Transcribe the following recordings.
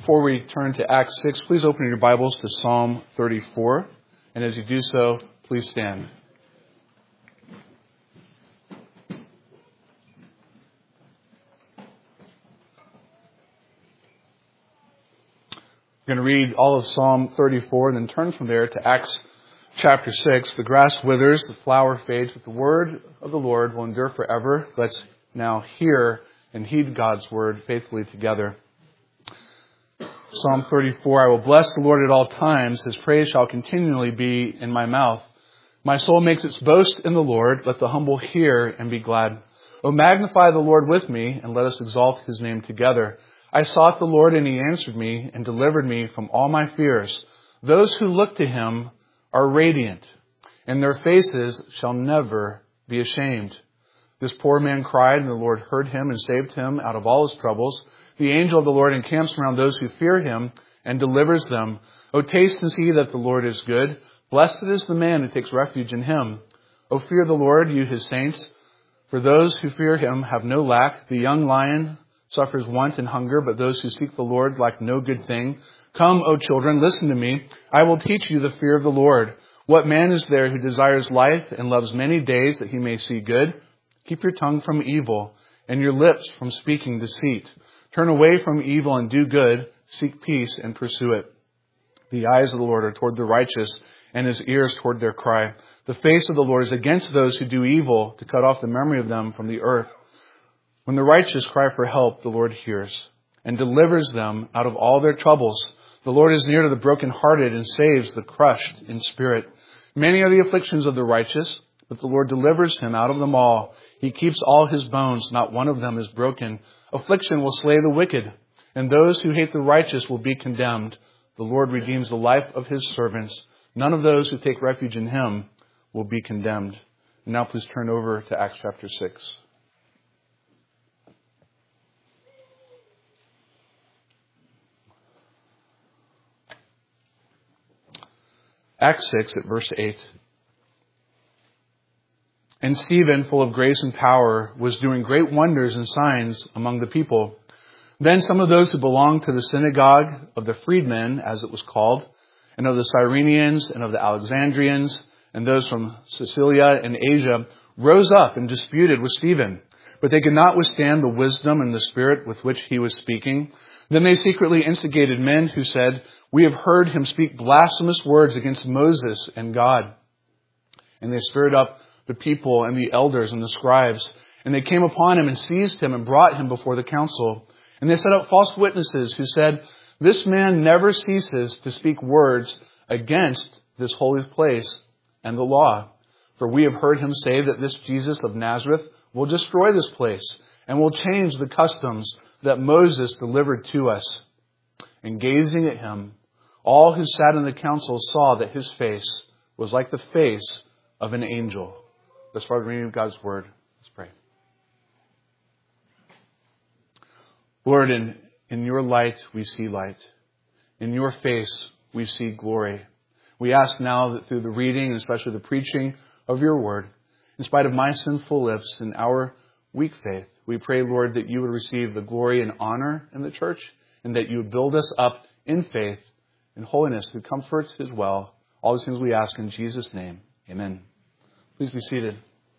Before we turn to Acts 6, please open your Bibles to Psalm 34. And as you do so, please stand. We're going to read all of Psalm 34 and then turn from there to Acts chapter 6. The grass withers, the flower fades, but the word of the Lord will endure forever. Let's now hear and heed God's word faithfully together. Psalm 34, I will bless the Lord at all times. His praise shall continually be in my mouth. My soul makes its boast in the Lord. Let the humble hear and be glad. O magnify the Lord with me, and let us exalt his name together. I sought the Lord, and he answered me and delivered me from all my fears. Those who look to him are radiant, and their faces shall never be ashamed. This poor man cried, and the Lord heard him and saved him out of all his troubles. The angel of the Lord encamps around those who fear him and delivers them. O taste and see that the Lord is good. Blessed is the man who takes refuge in him. O fear the Lord, you his saints. For those who fear him have no lack. The young lion suffers want and hunger, but those who seek the Lord lack no good thing. Come, O children, listen to me. I will teach you the fear of the Lord. What man is there who desires life and loves many days that he may see good? Keep your tongue from evil and your lips from speaking deceit. Turn away from evil and do good. Seek peace and pursue it. The eyes of the Lord are toward the righteous, and his ears toward their cry. The face of the Lord is against those who do evil, to cut off the memory of them from the earth. When the righteous cry for help, the Lord hears and delivers them out of all their troubles. The Lord is near to the brokenhearted and saves the crushed in spirit. Many are the afflictions of the righteous, but the Lord delivers him out of them all. He keeps all his bones, not one of them is broken. Affliction will slay the wicked, and those who hate the righteous will be condemned. The Lord redeems the life of his servants. None of those who take refuge in him will be condemned. And now please turn over to Acts chapter 6. Acts 6 at verse 8. And Stephen, full of grace and power, was doing great wonders and signs among the people. Then some of those who belonged to the synagogue of the freedmen, as it was called, and of the Cyrenians and of the Alexandrians, and those from Cilicia and Asia, rose up and disputed with Stephen. But they could not withstand the wisdom and the spirit with which he was speaking. Then they secretly instigated men who said, "We have heard him speak blasphemous words against Moses and God." And they stirred up the people and the elders and the scribes. And they came upon him and seized him and brought him before the council. And they set up false witnesses who said, "This man never ceases to speak words against this holy place and the law. For we have heard him say that this Jesus of Nazareth will destroy this place and will change the customs that Moses delivered to us." And gazing at him, all who sat in the council saw that his face was like the face of an angel. Thus far, the reading of God's word. Let's pray. Lord, in your light we see light. In your face we see glory. We ask now that through the reading, and especially the preaching of your word, in spite of my sinful lips and our weak faith, we pray, Lord, that you would receive the glory and honor in the church, and that you would build us up in faith, in holiness, through comfort as well. All these things we ask in Jesus' name. Amen. Please be seated.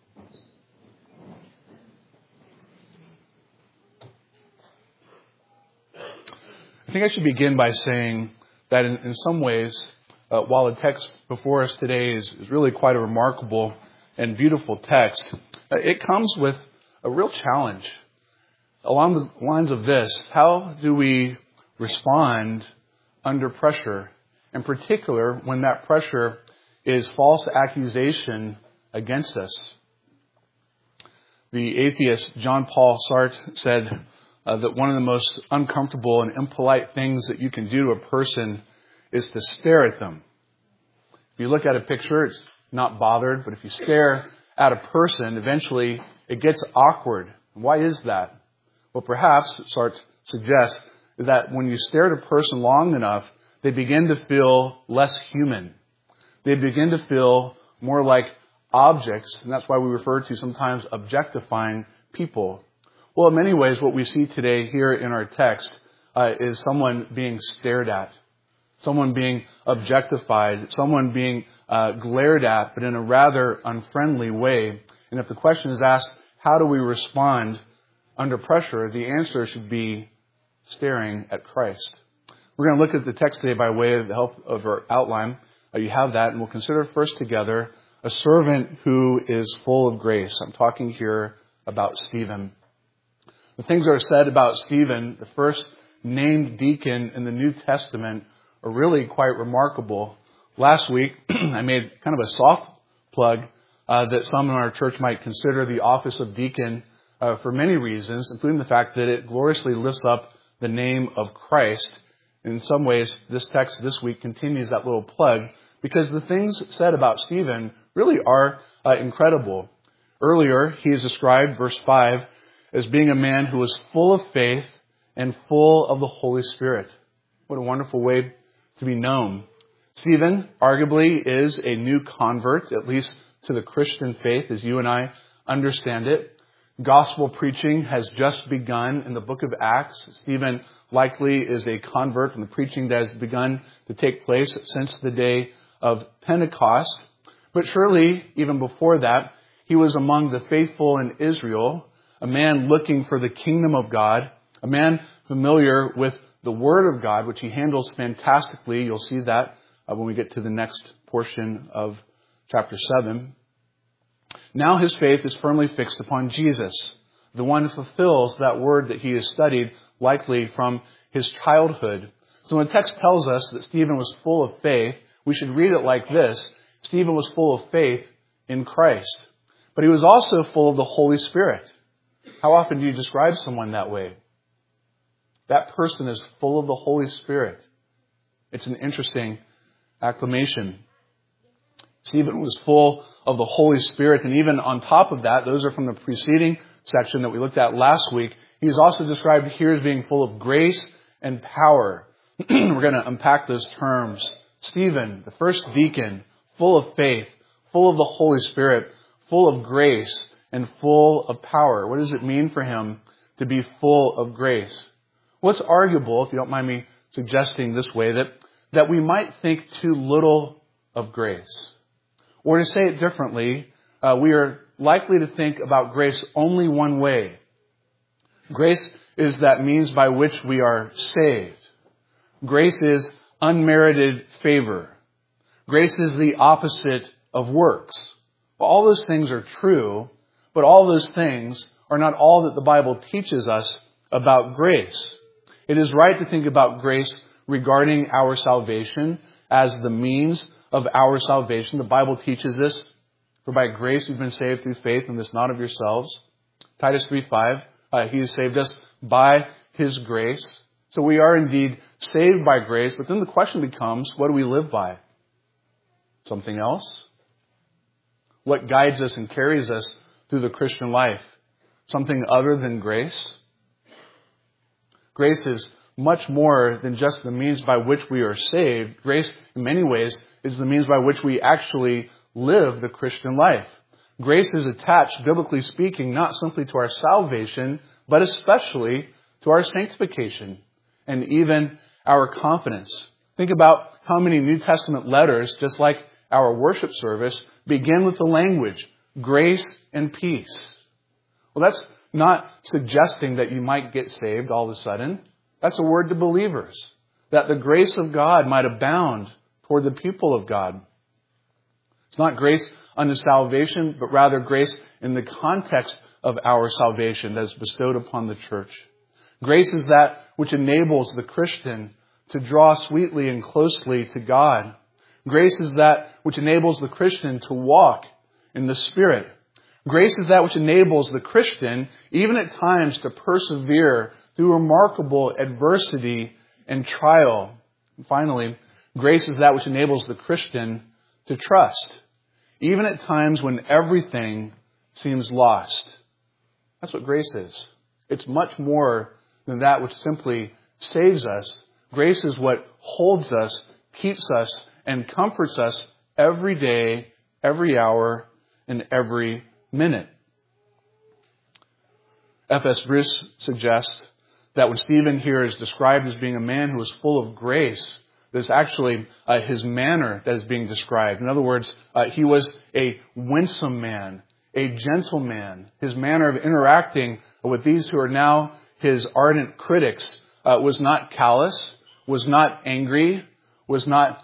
I think I should begin by saying that in some ways, while the text before us today is really quite a remarkable and beautiful text, it comes with a real challenge. Along the lines of this, how do we respond under pressure? In particular, when that pressure is false accusation against us. The atheist John Paul Sartre said that one of the most uncomfortable and impolite things that you can do to a person is to stare at them. If you look at a picture, it's not bothered, but if you stare at a person, eventually it gets awkward. Why is that? Well, perhaps, Sartre suggests, that when you stare at a person long enough, they begin to feel less human. They begin to feel more like objects, and that's why we refer to sometimes objectifying people. Well, in many ways, what we see today here in our text is someone being stared at, someone being objectified, someone being glared at, but in a rather unfriendly way. And if the question is asked, how do we respond under pressure? The answer should be staring at Christ. We're going to look at the text today by way of the help of our outline. You have that, and we'll consider first together a servant who is full of grace. I'm talking here about Stephen. The things that are said about Stephen, the first named deacon in the New Testament, are really quite remarkable. Last week, I made kind of a soft plug that some in our church might consider the office of deacon for many reasons, including the fact that it gloriously lifts up the name of Christ. In some ways, this text this week continues that little plug because the things said about Stephen really are incredible. Earlier, he is described, verse 5, as being a man who was full of faith and full of the Holy Spirit. What a wonderful way to be known. Stephen arguably is a new convert, at least to the Christian faith as you and I understand it. Gospel preaching has just begun in the book of Acts. Stephen likely is a convert from the preaching that has begun to take place since the day of Pentecost. But surely, even before that, he was among the faithful in Israel, a man looking for the kingdom of God, a man familiar with the Word of God, which he handles fantastically. You'll see that when we get to the next portion of chapter 7. Now his faith is firmly fixed upon Jesus, the one who fulfills that word that he has studied, likely from his childhood. So when the text tells us that Stephen was full of faith, we should read it like this. Stephen was full of faith in Christ, but he was also full of the Holy Spirit. How often do you describe someone that way? That person is full of the Holy Spirit. It's an interesting acclamation. Stephen was full of the Holy Spirit, and even on top of that, those are from the preceding section that we looked at last week. He is also described here as being full of grace and power. We're going to unpack those terms. Stephen, the first deacon, full of faith, full of the Holy Spirit, full of grace, and full of power. What does it mean for him to be full of grace? Well, it's arguable, if you don't mind me suggesting this way, that we might think too little of grace. Or to say it differently, we are likely to think about grace only one way. Grace is that means by which we are saved. Grace is unmerited favor. Grace is the opposite of works. Well, all those things are true, but all those things are not all that the Bible teaches us about grace. It is right to think about grace regarding our salvation as the means of our salvation. The Bible teaches this. For by grace you've been saved through faith, and this not of yourselves. Titus 3:5, He has saved us by His grace. So we are indeed saved by grace, but then the question becomes, what do we live by? Something else? What guides us and carries us through the Christian life? Something other than grace? Grace is much more than just the means by which we are saved. Grace, in many ways, is the means by which we actually live the Christian life. Grace is attached, biblically speaking, not simply to our salvation, but especially to our sanctification and even our confidence. Think about how many New Testament letters, just like our worship service, begin with the language, grace and peace. Well, that's not suggesting that you might get saved all of a sudden. That's a word to believers, that the grace of God might abound toward the people of God. It's not grace unto salvation, but rather grace in the context of our salvation that is bestowed upon the church. Grace is that which enables the Christian to draw sweetly and closely to God. Grace is that which enables the Christian to walk in the Spirit. Grace is that which enables the Christian, even at times, to persevere through remarkable adversity and trial. And finally, grace is that which enables the Christian to trust, even at times when everything seems lost. That's what grace is. It's much more than that which simply saves us. Grace is what holds us, keeps us, and comforts us every day, every hour, and every minute. F.S. Bruce suggests that when Stephen here is described as being a man who was full of grace, there's actually his manner that is being described. In other words, he was a winsome man, a gentle man. His manner of interacting with these who are now his ardent critics was not callous, was not angry, was not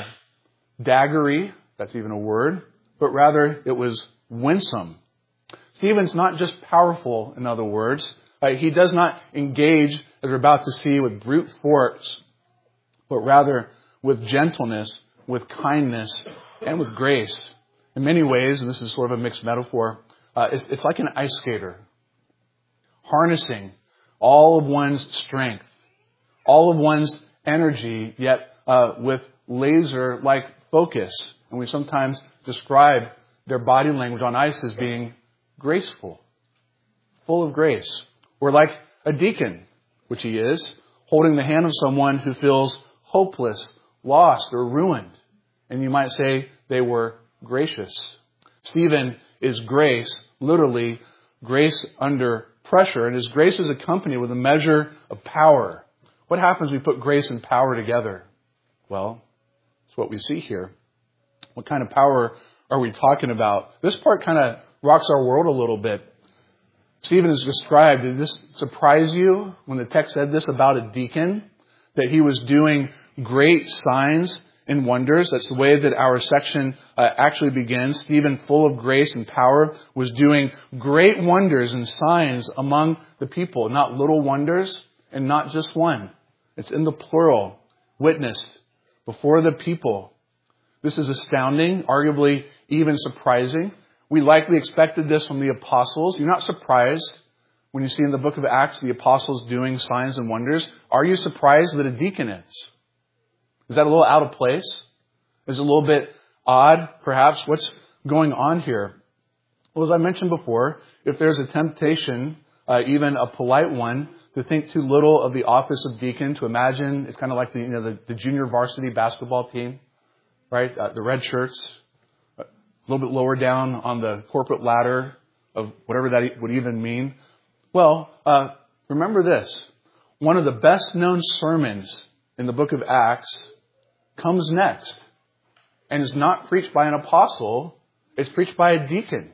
daggery, that's even a word, but rather it was winsome. Stephen's not just powerful, in other words. He does not engage, as we're about to see, with brute force, but rather with gentleness, with kindness, and with grace. In many ways, and this is sort of a mixed metaphor, it's like an ice skater, harnessing all of one's strength, all of one's energy, yet with laser-like focus. And we sometimes describe their body language on ice as being graceful, full of grace. Or like a deacon, which he is, holding the hand of someone who feels hopeless, lost, or ruined. And you might say they were gracious. Stephen is grace, literally grace under pressure, and his grace is accompanied with a measure of power. What happens when we put grace and power together? Well, that's what we see here. What kind of power are we talking about? This part kind of rocks our world a little bit. Stephen is described. Did this surprise you when the text said this about a deacon? That he was doing great signs and wonders. That's the way that our section actually begins. Stephen, full of grace and power, was doing great wonders and signs among the people. Not little wonders and not just one. It's in the plural. Witnessed before the people. This is astounding, arguably even surprising. We likely expected this from the apostles. You're not surprised when you see in the book of Acts the apostles doing signs and wonders. Are you surprised that a deacon is? Is that a little out of place? Is it a little bit odd, perhaps? What's going on here? Well, as I mentioned before, if there's a temptation, even a polite one, to think too little of the office of deacon, to imagine it's kind of like the junior varsity basketball team, right? The red shirts. A little bit lower down on the corporate ladder of whatever that would even mean. Well, remember this. One of the best known sermons in the book of Acts comes next and is not preached by an apostle. It's preached by a deacon.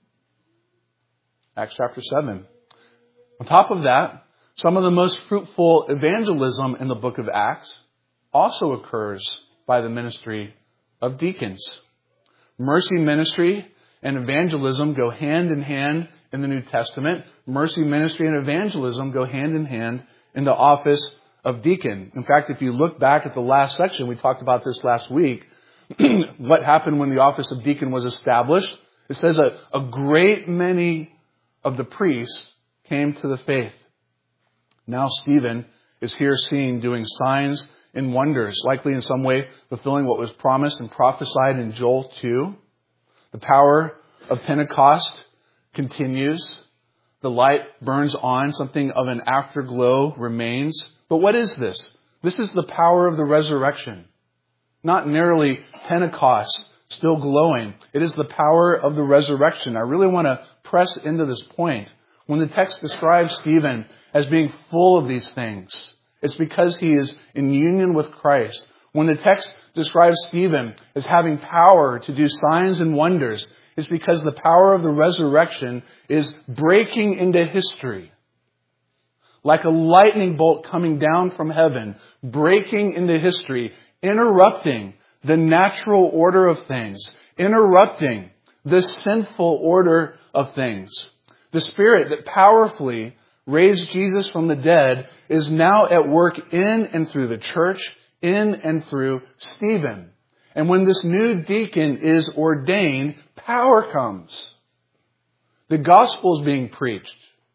Acts chapter 7. On top of that, some of the most fruitful evangelism in the book of Acts also occurs by the ministry of deacons. Mercy ministry and evangelism go hand in hand in the New Testament. Mercy ministry and evangelism go hand in hand in the office of deacon. In fact, if you look back at the last section, we talked about this last week, what happened when the office of deacon was established. It says a great many of the priests came to the faith. Now Stephen is here seen doing signs and wonders, likely in some way fulfilling what was promised and prophesied in Joel 2. The power of Pentecost continues. The light burns on. Something of an afterglow remains. But what is this? This is the power of the resurrection. Not merely Pentecost still glowing. It is the power of the resurrection. I really want to press into this point. When the text describes Stephen as being full of these things, it's because he is in union with Christ. When the text describes Stephen as having power to do signs and wonders, it's because the power of the resurrection is breaking into history. Like a lightning bolt coming down from heaven, breaking into history, interrupting the natural order of things, interrupting the sinful order of things. The Spirit that powerfully raised Jesus from the dead is now at work in and through the church, in and through Stephen. And when this new deacon is ordained, power comes. The gospel is being preached.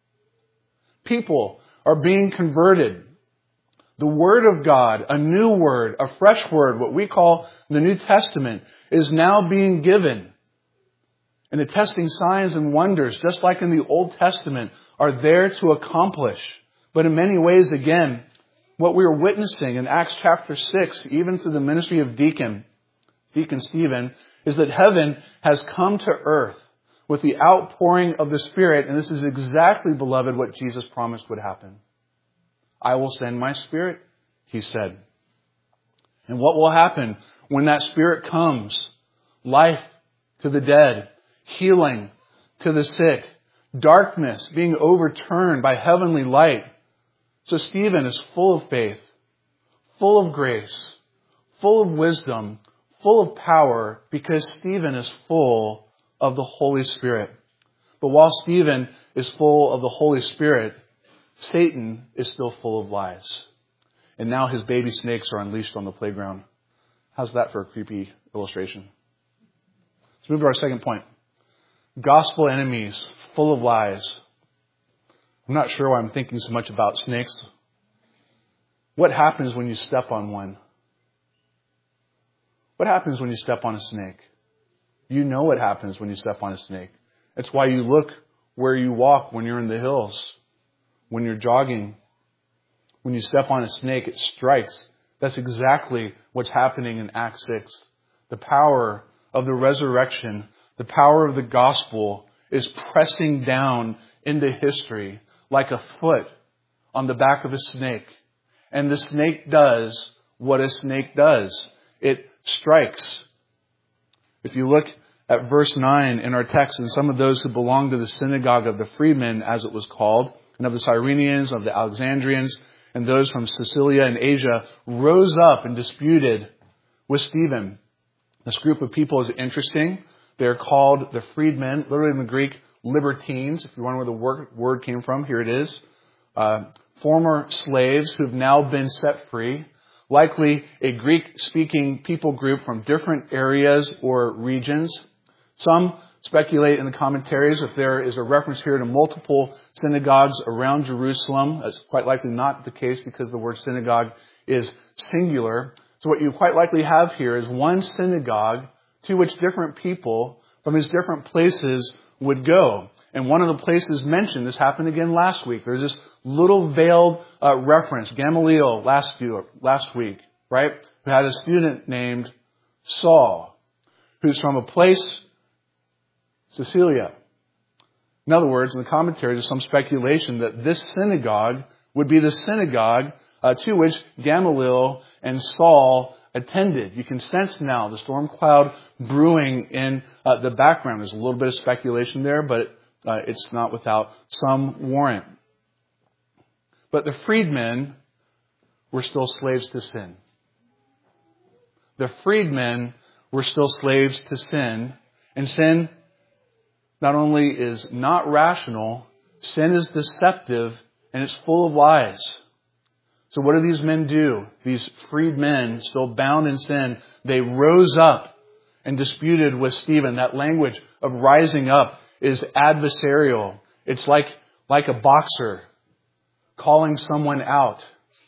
People are being converted. The Word of God, a new word, a fresh word, what we call the New Testament, is now being given. And attesting signs and wonders, just like in the Old Testament, are there to accomplish. But in many ways, again, what we are witnessing in Acts chapter 6, even through the ministry of Deacon Stephen, is that heaven has come to earth with the outpouring of the Spirit. And this is exactly, beloved, what Jesus promised would happen. I will send my Spirit, he said. And what will happen when that Spirit comes? Life to the dead, healing to the sick, darkness being overturned by heavenly light. So Stephen is full of faith, full of grace, full of wisdom, full of power, because Stephen is full of the Holy Spirit. But while Stephen is full of the Holy Spirit, Satan is still full of lies. And now his baby snakes are unleashed on the playground. How's that for a creepy illustration? Let's move to our second point. Gospel enemies, full of lies. I'm not sure why I'm thinking so much about snakes. What happens when you step on one? What happens when you step on a snake? You know what happens when you step on a snake. That's why you look where you walk when you're in the hills, when you're jogging. When you step on a snake, it strikes. That's exactly what's happening in Acts 6. The power of the resurrection, the power of the gospel is pressing down into history like a foot on the back of a snake. And the snake does what a snake does. It strikes. If you look at verse 9 in our text, and some of those who belonged to the synagogue of the freedmen, as it was called, and of the Cyrenians, of the Alexandrians, and those from Cilicia and Asia rose up and disputed with Stephen. This group of people is interesting. They're called the freedmen, literally in the Greek, libertines. If you wonder where the word came from, here it is. Former slaves who've now been set free. Likely a Greek-speaking people group from different areas or regions. Some speculate in the commentaries if there is a reference here to multiple synagogues around Jerusalem. That's quite likely not the case because the word synagogue is singular. So what you quite likely have here is one synagogue to which different people from these different places would go. And one of the places mentioned, this happened again last week. There's this little veiled reference, Gamaliel last week, right? Who had a student named Saul, who's from a place, Cilicia. In other words, in the commentaries, there's some speculation that this synagogue would be the synagogue to which Gamaliel and Saul attended. You can sense now the storm cloud brewing in the background. There's a little bit of speculation there, but it's not without some warrant. But the freedmen were still slaves to sin. The freedmen were still slaves to sin. And sin not only is not rational, sin is deceptive and it's full of lies. So what do these men do? These freed men, still bound in sin, they rose up and disputed with Stephen. That language of rising up is adversarial. It's like a boxer calling someone out.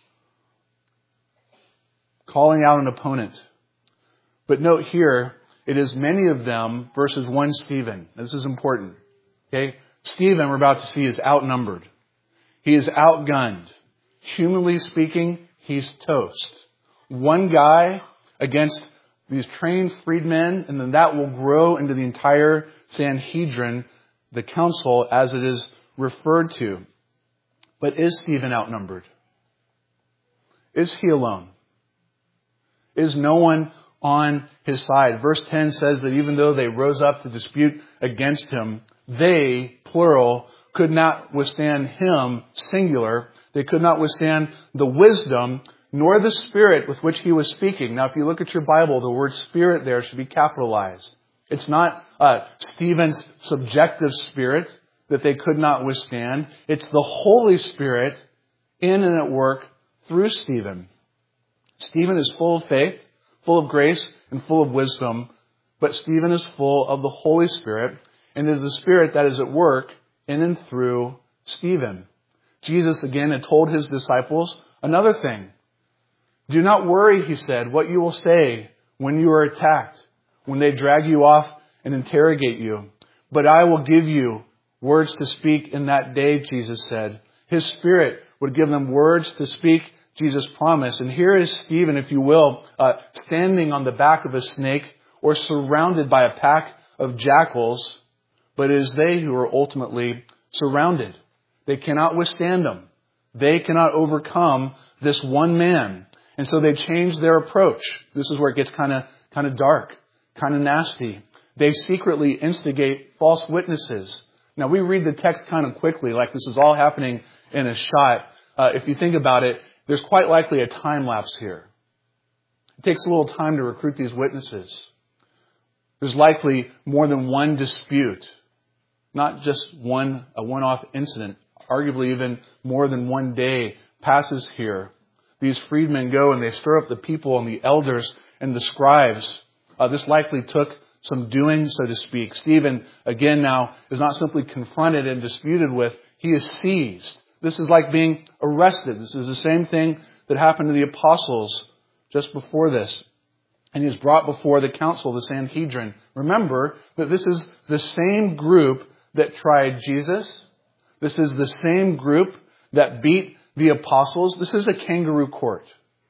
Calling out an opponent. But note here, it is many of them versus one Stephen. This is important. Okay? Stephen, we're about to see, is outnumbered. He is outgunned. Humanly speaking, he's toast. One guy against these trained freedmen, and then that will grow into the entire Sanhedrin, the council, as it is referred to. But is Stephen outnumbered? Is he alone? Is no one on his side? Verse 10 says that even though they rose up to dispute against him, they, plural, could not withstand him, singular. They could not withstand the wisdom nor the spirit with which he was speaking. Now, if you look at your Bible, the word spirit there should be capitalized. It's not Stephen's subjective spirit that they could not withstand. It's the Holy Spirit in and at work through Stephen. Stephen is full of faith, full of grace, and full of wisdom. But Stephen is full of the Holy Spirit, and it is the Spirit that is at work in and through Stephen. Jesus again had told his disciples another thing. Do not worry, he said, what you will say when you are attacked, when they drag you off and interrogate you. But I will give you words to speak in that day, Jesus said. His Spirit would give them words to speak, Jesus promised. And here is Stephen, if you will, standing on the back of a snake or surrounded by a pack of jackals. But it is they who are ultimately surrounded. They cannot withstand him. They cannot overcome this one man. And so they change their approach. This is where it gets kind of dark, kind of nasty. They secretly instigate false witnesses. Now, we read the text kind of quickly, like this is all happening in a shot. If you think about it, there's quite likely a time lapse here. It takes a little time to recruit these witnesses. There's likely more than one dispute, not just a one-off incident. Arguably even more than one day passes here. These freedmen go and they stir up the people and the elders and the scribes. This likely took some doing, so to speak. Stephen, again now, is not simply confronted and disputed with. He is seized. This is like being arrested. This is the same thing that happened to the apostles just before this. And he is brought before the council, the Sanhedrin. Remember that this is the same group that tried Jesus. This is the same group that beat the apostles. This is a kangaroo court.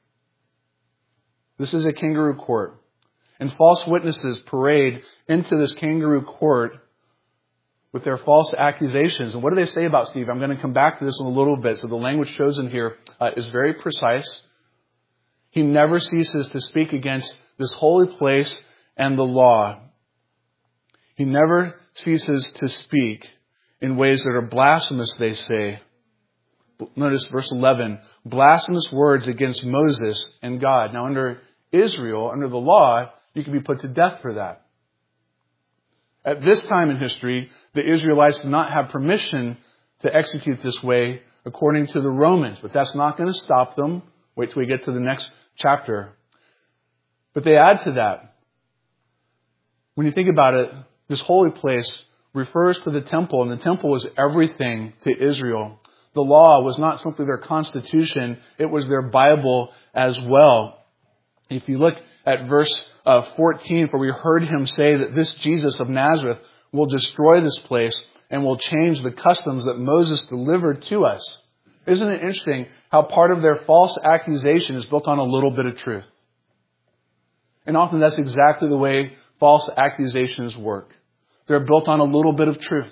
This is a kangaroo court. And false witnesses parade into this kangaroo court with their false accusations. And what do they say about Steve? I'm going to come back to this in a little bit. So the language chosen here is very precise. He never ceases to speak against this holy place and the law. He never ceases to speak in ways that are blasphemous, they say. Notice verse 11. Blasphemous words against Moses and God. Now under Israel, under the law, you can be put to death for that. At this time in history, the Israelites did not have permission to execute this way according to the Romans. But that's not going to stop them. Wait till we get to the next chapter. But they add to that. When you think about it, this holy place refers to the temple, and the temple was everything to Israel. The law was not simply their constitution, it was their Bible as well. If you look at verse 14, for we heard him say that this Jesus of Nazareth will destroy this place and will change the customs that Moses delivered to us. Isn't it interesting how part of their false accusation is built on a little bit of truth? And often that's exactly the way false accusations work. They're built on a little bit of truth.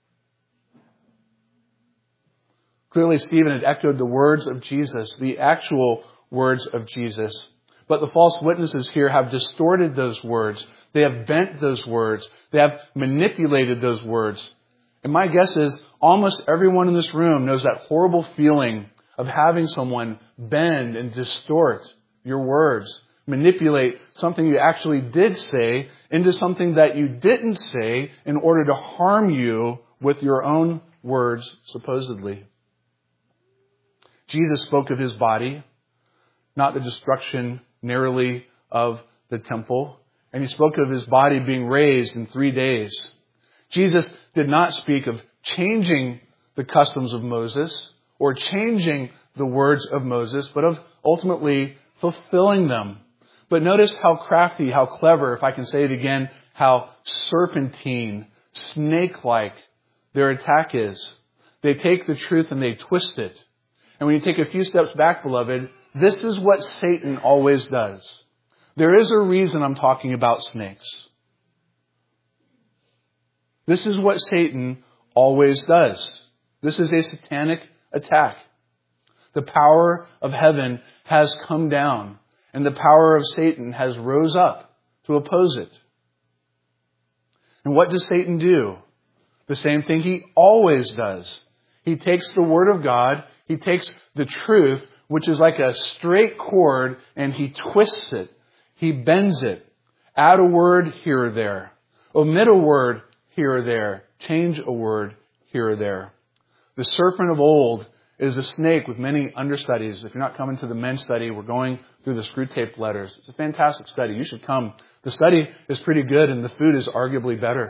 Clearly, Stephen had echoed the words of Jesus, the actual words of Jesus. But the false witnesses here have distorted those words. They have bent those words. They have manipulated those words. And my guess is almost everyone in this room knows that horrible feeling of having someone bend and distort your words, manipulate something you actually did say into something that you didn't say in order to harm you with your own words, supposedly. Jesus spoke of his body, not the destruction narrowly of the temple. And he spoke of his body being raised in 3 days. Jesus did not speak of changing the customs of Moses or changing the words of Moses, but of ultimately fulfilling them. But notice how crafty, how clever, if I can say it again, how serpentine, snake-like their attack is. They take the truth and they twist it. And when you take a few steps back, beloved, this is what Satan always does. There is a reason I'm talking about snakes. This is what Satan always does. This is a satanic attack. The power of heaven has come down, and the power of Satan has rose up to oppose it. And what does Satan do? The same thing he always does. He takes the Word of God, he takes the truth, which is like a straight cord, and he twists it. He bends it. Add a word here or there. Omit a word here or there. Change a word here or there. The serpent of old is a snake with many understudies. If you're not coming to the men's study, we're going through the Screw Tape Letters. It's a fantastic study. You should come. The study is pretty good, and the food is arguably better.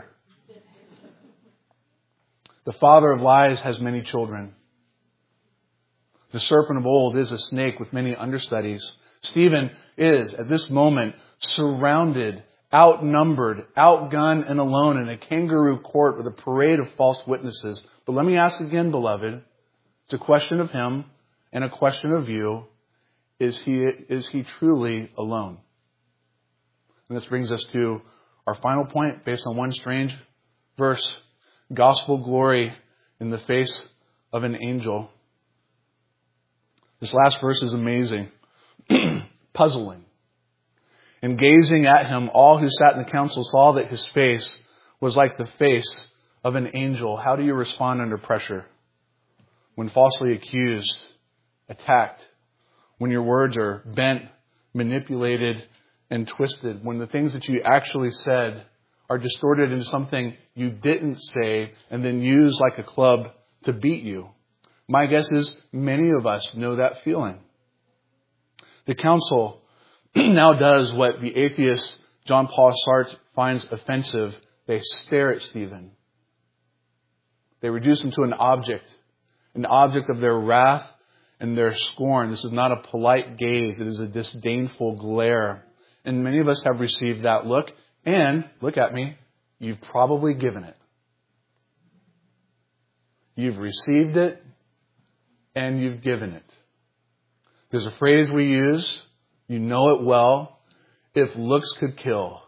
The father of lies has many children. The serpent of old is a snake with many understudies. Stephen is, at this moment, surrounded, outnumbered, outgunned, and alone in a kangaroo court with a parade of false witnesses. But let me ask again, beloved, it's a question of him and a question of you. Is he truly alone? And this brings us to our final point based on one strange verse. Gospel glory in the face of an angel. This last verse is amazing. Puzzling. And gazing at him, all who sat in the council saw that his face was like the face of an angel. How do you respond under pressure? When falsely accused, attacked, when your words are bent, manipulated, and twisted, when the things that you actually said are distorted into something you didn't say and then used like a club to beat you. My guess is many of us know that feeling. The council now does what the atheist John Paul Sartre finds offensive. They stare at Stephen. They reduce him to an object of their wrath and their scorn. This is not a polite gaze. It is a disdainful glare. And many of us have received that look. And, look at me, you've probably given it. You've received it and you've given it. There's a phrase we use. You know it well. If looks could kill.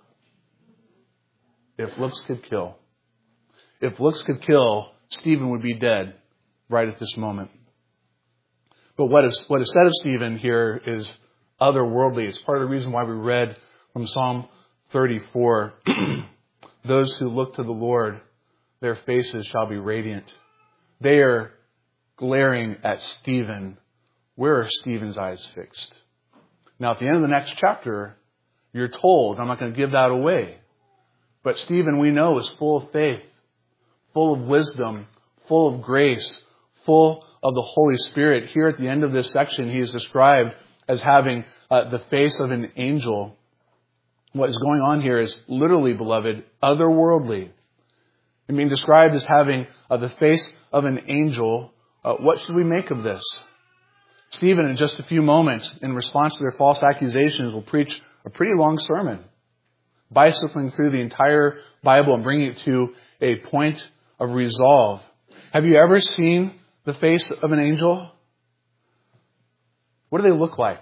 If looks could kill. If looks could kill, Stephen would be dead right at this moment. But what is said of Stephen here is otherworldly. It's part of the reason why we read from Psalm 34. Those who look to the Lord, their faces shall be radiant. They are glaring at Stephen. Where are Stephen's eyes fixed? Now, at the end of the next chapter, you're told, I'm not going to give that away, but Stephen, we know, is full of faith, full of wisdom, full of grace, full of the Holy Spirit. Here at the end of this section, he is described as having the face of an angel. What is going on here is literally, beloved, otherworldly. I mean, described as having the face of an angel. What should we make of this? Stephen, in just a few moments, in response to their false accusations, will preach a pretty long sermon, bicycling through the entire Bible and bringing it to a point of resolve. Have you ever seen the face of an angel? What do they look like?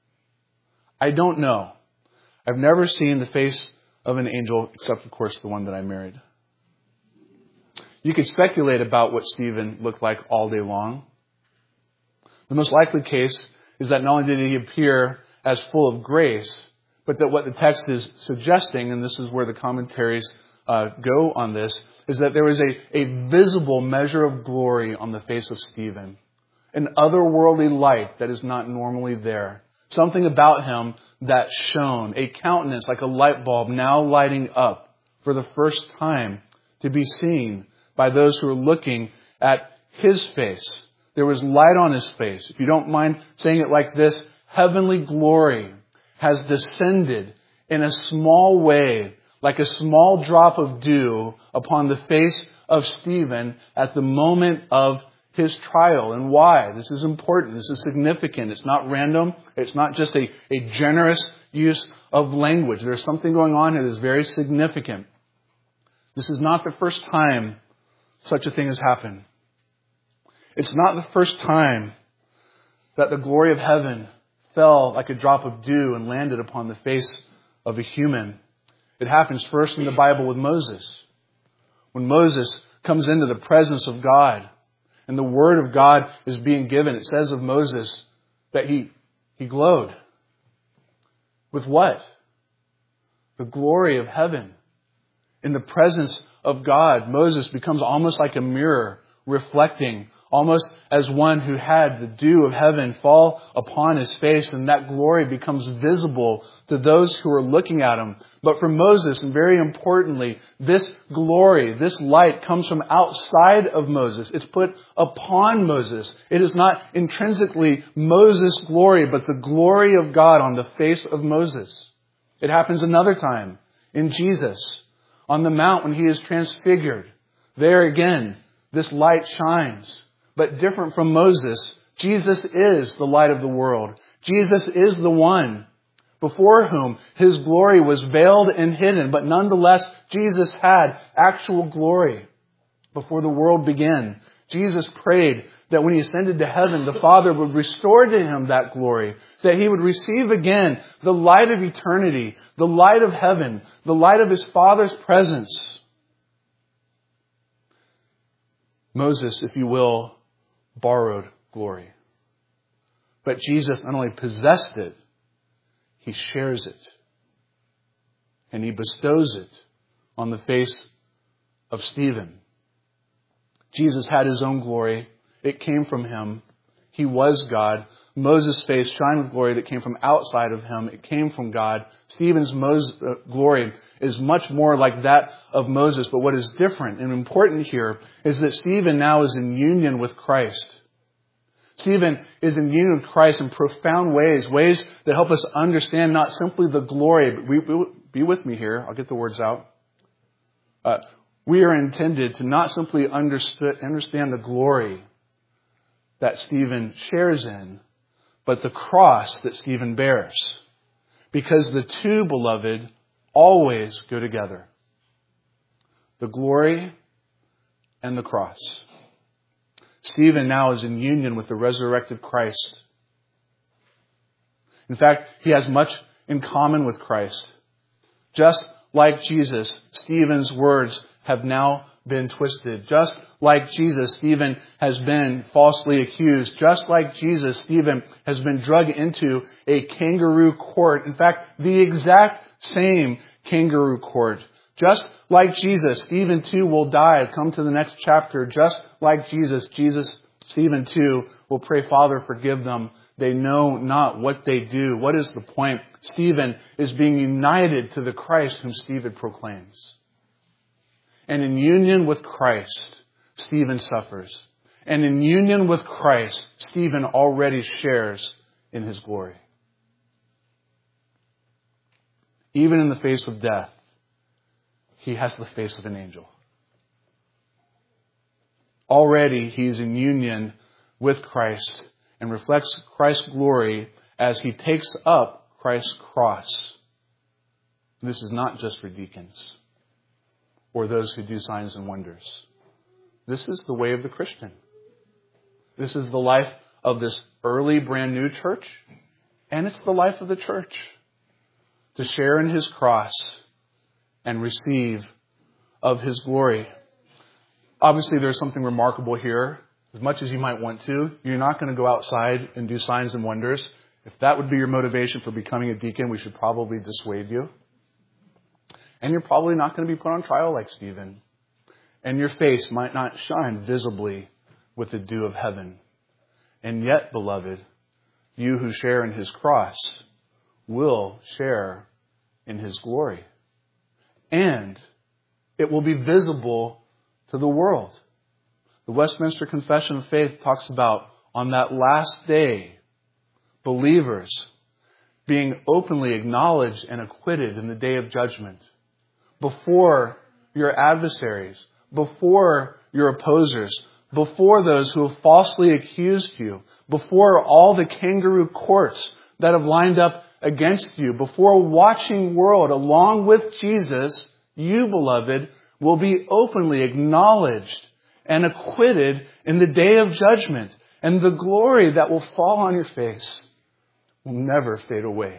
I don't know. I've never seen the face of an angel, except, of course, the one that I married. You could speculate about what Stephen looked like all day long. The most likely case is that not only did he appear as full of grace, but that what the text is suggesting, and this is where the commentaries go on this, is that there was a visible measure of glory on the face of Stephen. An otherworldly light that is not normally there. Something about him that shone. A countenance like a light bulb now lighting up for the first time to be seen by those who are looking at his face. There was light on his face. If you don't mind saying it like this, heavenly glory has descended in a small way, like a small drop of dew upon the face of Stephen at the moment of his trial. And why? This is important. This is significant. It's not random. It's not just a generous use of language. There's something going on here that's very significant. This is not the first time such a thing has happened. It's not the first time that the glory of heaven fell like a drop of dew and landed upon the face of a human. It happens first in the Bible with Moses. When Moses comes into the presence of God and the word of God is being given, it says of Moses that he glowed. With what? The glory of heaven. In the presence of God, Moses becomes almost like a mirror, reflecting, almost as one who had the dew of heaven fall upon his face, and that glory becomes visible to those who are looking at him. But for Moses, and very importantly, this glory, this light comes from outside of Moses. It's put upon Moses. It is not intrinsically Moses' glory, but the glory of God on the face of Moses. It happens another time in Jesus on the mount when he is transfigured. There again, this light shines. But different from Moses, Jesus is the light of the world. Jesus is the one before whom his glory was veiled and hidden. But nonetheless, Jesus had actual glory before the world began. Jesus prayed that when he ascended to heaven, the Father would restore to him that glory, that he would receive again the light of eternity, the light of heaven, the light of his Father's presence. Moses, if you will, borrowed glory. But Jesus not only possessed it, He shares it. And He bestows it on the face of Stephen. Jesus had His own glory. It came from Him. He was God. Moses' face shined with glory that came from outside of him. It came from God. Stephen's glory is much more like that of Moses. But what is different and important here is that Stephen now is in union with Christ. Stephen is in union with Christ in profound ways that help us understand not simply the glory, but be with me here. I'll get the words out. We are intended to not simply understand the glory that Stephen shares in, but the cross that Stephen bears. Because the two, beloved, always go together. The glory and the cross. Stephen now is in union with the resurrected Christ. In fact, he has much in common with Christ. Just like Jesus, Stephen's words have now been twisted. Just like Jesus, Stephen has been falsely accused. Just like Jesus, Stephen has been dragged into a kangaroo court. In fact, the exact same kangaroo court. Just like Jesus, Stephen too will die. Come to the next chapter. Just like Jesus, Stephen too will pray, Father, forgive them. They know not what they do. What is the point? Stephen is being united to the Christ whom Stephen proclaims. And in union with Christ, Stephen suffers. And in union with Christ, Stephen already shares in His glory. Even in the face of death, he has the face of an angel. Already he is in union with Christ and reflects Christ's glory as he takes up Christ's cross. This is not just for deacons or those who do signs and wonders. This is the way of the Christian. This is the life of this early brand new church, and it's the life of the church. To share in His cross and receive of His glory. Obviously, there's something remarkable here. As much as you might want to, you're not going to go outside and do signs and wonders. If that would be your motivation for becoming a deacon, we should probably dissuade you. And you're probably not going to be put on trial like Stephen. And your face might not shine visibly with the dew of heaven. And yet, beloved, you who share in His cross will share in His glory. And it will be visible to the world. The Westminster Confession of Faith talks about on that last day, believers being openly acknowledged and acquitted in the day of judgment. Before your adversaries, before your opposers, before those who have falsely accused you, before all the kangaroo courts that have lined up against you, before a watching world along with Jesus, you, beloved, will be openly acknowledged and acquitted in the day of judgment. And the glory that will fall on your face will never fade away.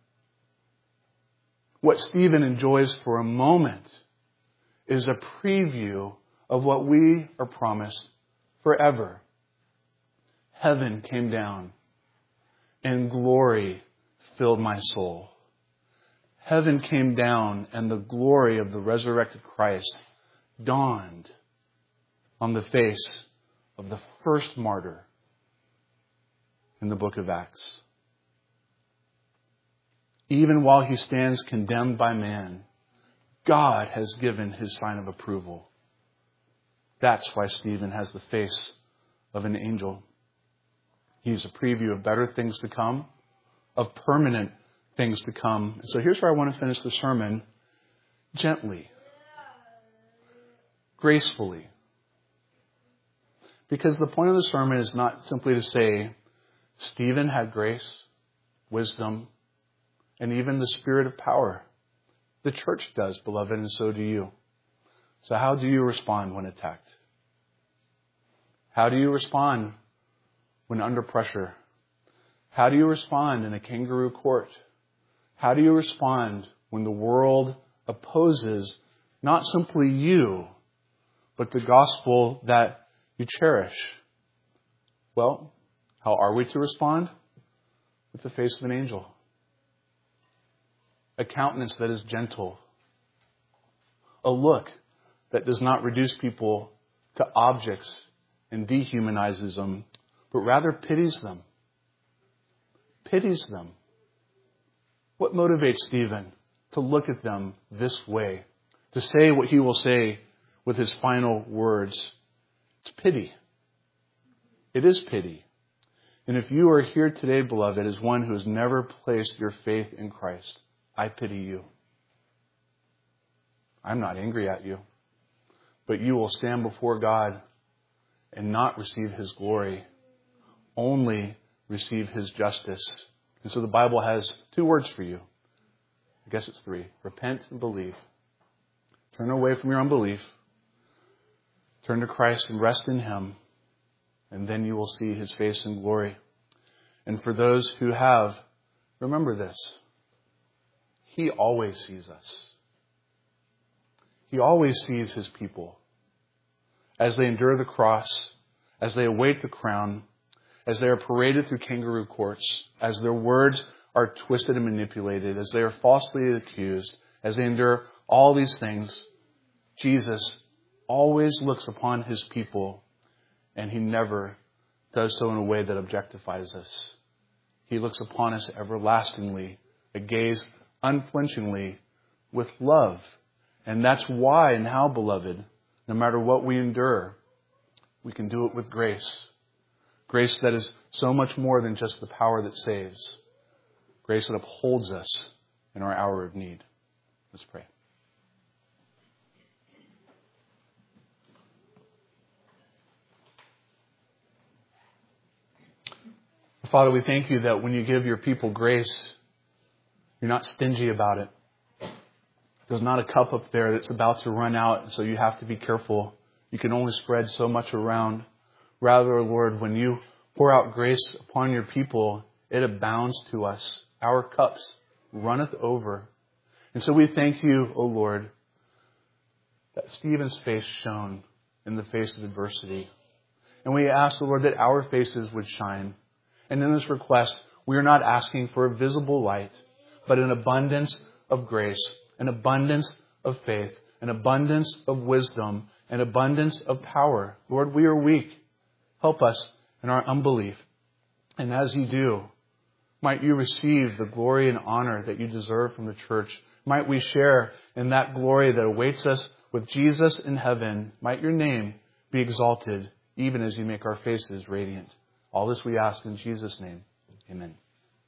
What Stephen enjoys for a moment is a preview of what we are promised forever. Heaven came down and glory filled my soul. Heaven came down and the glory of the resurrected Christ dawned on the face of the first martyr in the book of Acts. Even while he stands condemned by man, God has given His sign of approval. That's why Stephen has the face of an angel. He's a preview of better things to come, of permanent things to come. So here's where I want to finish the sermon. Gently. Gracefully. Because the point of the sermon is not simply to say, Stephen had grace, wisdom, and even the spirit of power. The church does, beloved, and so do you. So how do you respond when attacked? How do you respond when under pressure? How do you respond in a kangaroo court? How do you respond when the world opposes not simply you, but the gospel that you cherish? Well, how are we to respond? with the face of an angel. A countenance that is gentle. A look that does not reduce people to objects and dehumanizes them, but rather pities them. Pities them. What motivates Stephen to look at them this way? To say what he will say with his final words? It's pity. It is pity. And if you are here today, beloved, as one who has never placed your faith in Christ, I pity you. I'm not angry at you. But you will stand before God and not receive His glory, only receive His justice. And so the Bible has 2 words for you. I guess it's 3. Repent and believe. Turn away from your unbelief. Turn to Christ and rest in Him. And then you will see His face in glory. And for those who have, remember this. He always sees us. He always sees His people. As they endure the cross, as they await the crown, as they are paraded through kangaroo courts, as their words are twisted and manipulated, as they are falsely accused, as they endure all these things, Jesus always looks upon His people, and He never does so in a way that objectifies us. He looks upon us everlastingly, a gaze unflinchingly with love. And that's why and how, beloved, no matter what we endure, we can do it with grace. Grace that is so much more than just the power that saves. Grace that upholds us in our hour of need. Let's pray. Father, we thank you that when you give your people grace, you're not stingy about it. There's not a cup up there that's about to run out, and so you have to be careful. You can only spread so much around. Rather, Lord, when you pour out grace upon your people, it abounds to us. Our cups runneth over. And so we thank you, O Lord, that Stephen's face shone in the face of adversity. And we ask, O Lord, that our faces would shine. And in this request, we are not asking for a visible light, but an abundance of grace, an abundance of faith, an abundance of wisdom, an abundance of power. Lord, we are weak. Help us in our unbelief. And as you do, might you receive the glory and honor that you deserve from the church. Might we share in that glory that awaits us with Jesus in heaven. Might your name be exalted, even as you make our faces radiant. All this we ask in Jesus' name. Amen.